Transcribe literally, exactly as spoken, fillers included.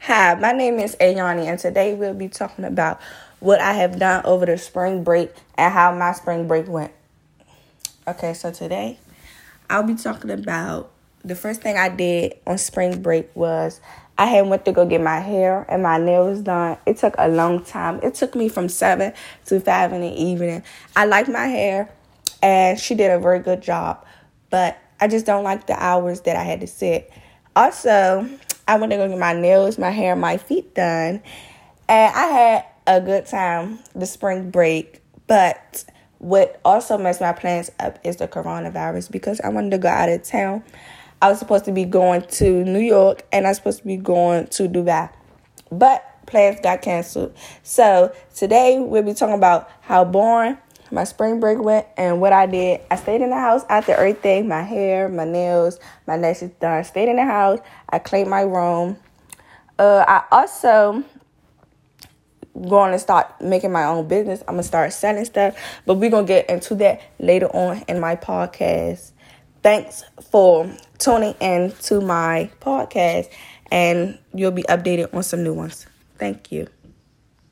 Hi, my name is Ayani, and today we'll be talking about what I have done over the spring break and how my spring break went. Okay, so today I'll be talking about the first thing I did on spring break was I had went to go get my hair and my nails done. It took a long time. It took me from seven to five in the evening. I like my hair, and she did a very good job, but I just don't like the hours that I had to sit. Also, I went to go get my nails, my hair, my feet done, and I had a good time the spring break. But what also messed my plans up is the coronavirus, because I wanted to go out of town. I was supposed to be going to New York, and I was supposed to be going to Dubai, but plans got canceled. So today we'll be talking about how boring my spring break went and what I did. I stayed in the house after everything, my hair, my nails, my lashes done. Stayed in the house. I cleaned my room. Uh, I also going to start making my own business. I'm going to start selling stuff, but we're going to get into that later on in my podcast. Thanks for tuning in to my podcast, and you'll be updated on some new ones. Thank you.